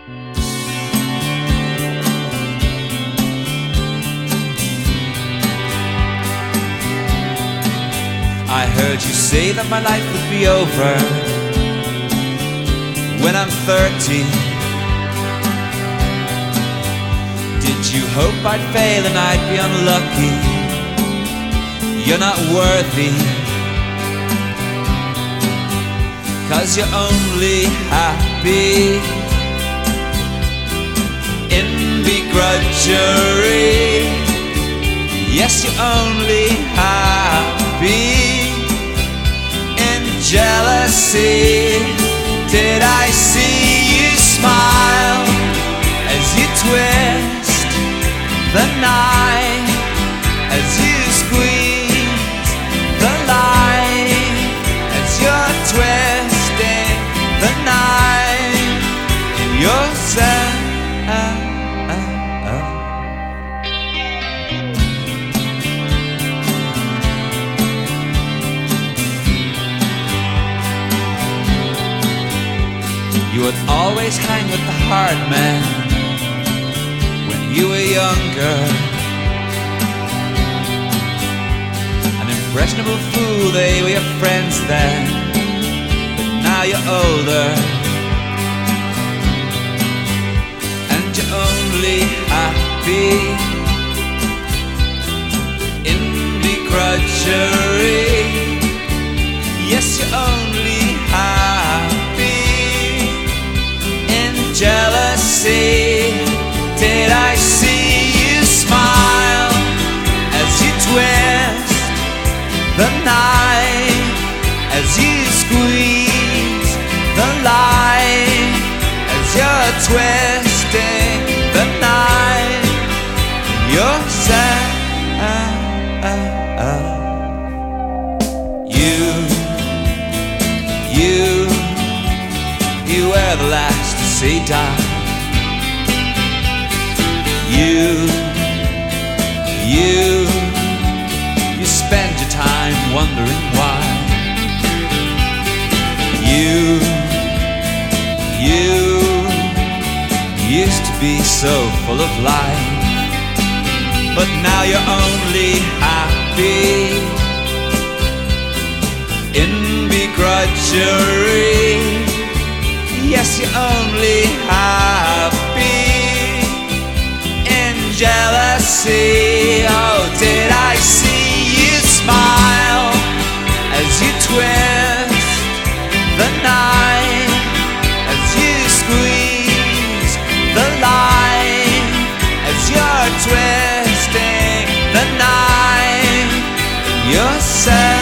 I heard you say that my life would be over when I'm 30. Did you hope I'd fail and I'd be unlucky? You're not worthy, 'cause you're only happy in begrudgery. Yes, you're only happy in jealousy. Did I see you smile as you twist the knife, as you squeeze the light, as you're twisting the knife in yourself? You would always hang with the hard men when you were younger. An impressionable fool, they were your friends then, but now you're older, and you're only happy in begrudgery. Yes, you're only happy in jealousy. Did I see you smile as you twist the knife, as you squeeze the light, as you're twisting the knife yourself? You were the last to see die. You spend your time wondering why. You used to be so full of life, but now you're only happy in begrudgery. Yes, you're only happy in jealousy. Oh, did I see you smile as you twist the knife, as you squeeze the light, as you're twisting the knife yourself?